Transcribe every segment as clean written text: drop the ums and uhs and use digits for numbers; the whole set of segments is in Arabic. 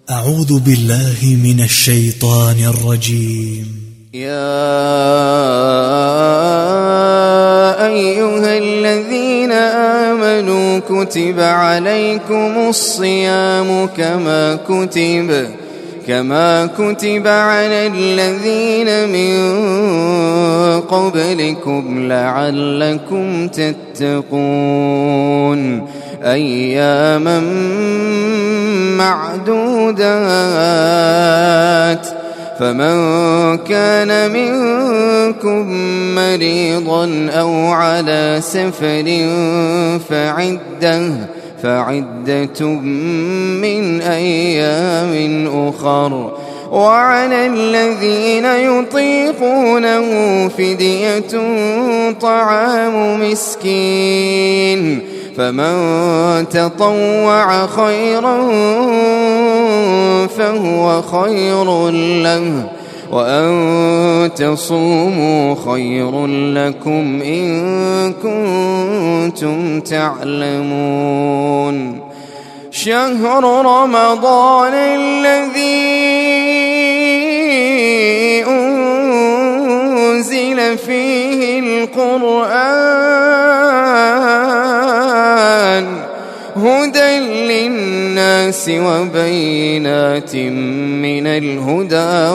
أعوذ بالله من الشيطان الرجيم. يا أيها الذين آمنوا كتب عليكم الصيام كما كتب على الذين من قبلكم لعلكم تتقون أياما معدودات فمن كان منكم مريضا أو على سفر فعدة من أيام أخر وعلى الذين يطيقونه فدية طعام مسكين فمن تطوع خيرا فهو خير له وأن تصوموا خير لكم إن كنتم تعلمون. شهر رمضان الذي أنزل فيه القرآن هدى للناس وبينات من الهدى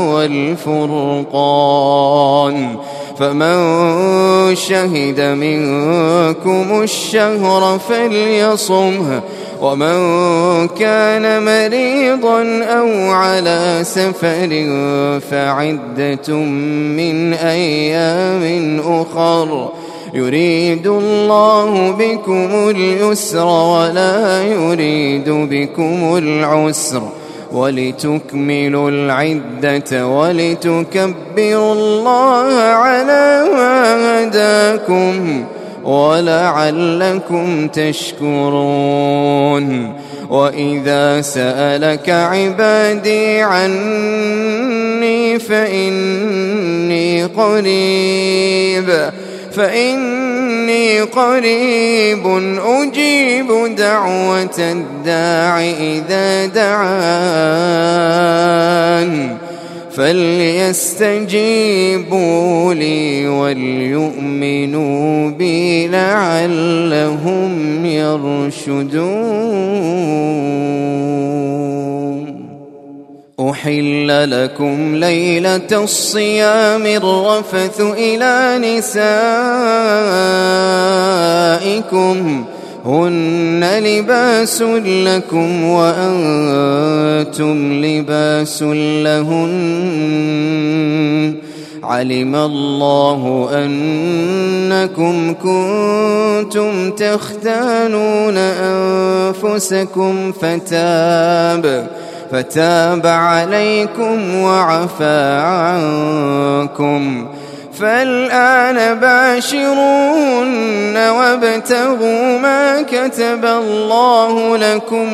والفرقان فمن شهد منكم الشهر فليصمه ومن كان مريضا أو على سفر فعدة من أيام أخر يريد الله بكم اليسر ولا يريد بكم العسر ولتكملوا العدة ولتكبروا الله على ما هداكم ولعلكم تشكرون. وإذا سألك عبادي عني فإني قريب أجيب دعوة الداع إذا دعان فليستجيبوا لي وليؤمنوا بي لعلهم يرشدون. أحل لكم ليلة الصيام الرفث إلى نسائكم هن لباس لكم وأنتم لباس لهن علم الله أنكم كنتم تختانون أنفسكم فتاب عليكم وعفى عنكم فالآن باشروهن وابتغوا ما كتب الله لكم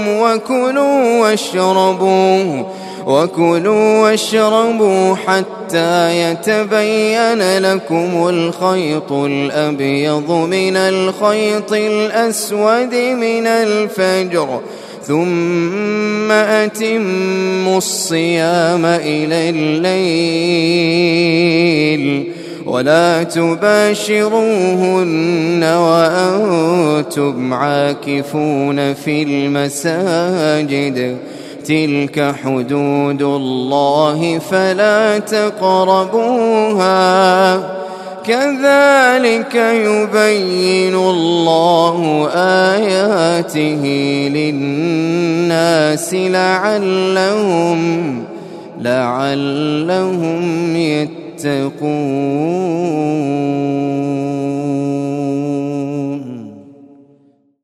وكلوا واشربوا حتى يتبين لكم الخيط الأبيض من الخيط الأسود من الفجر ثم أتموا الصيام إلى الليل ولا تباشروهن وأنتم عاكفون في المساجد تلك حدود الله فلا تقربوها كذلك يبين الله آياته للناس لعلهم يتقون.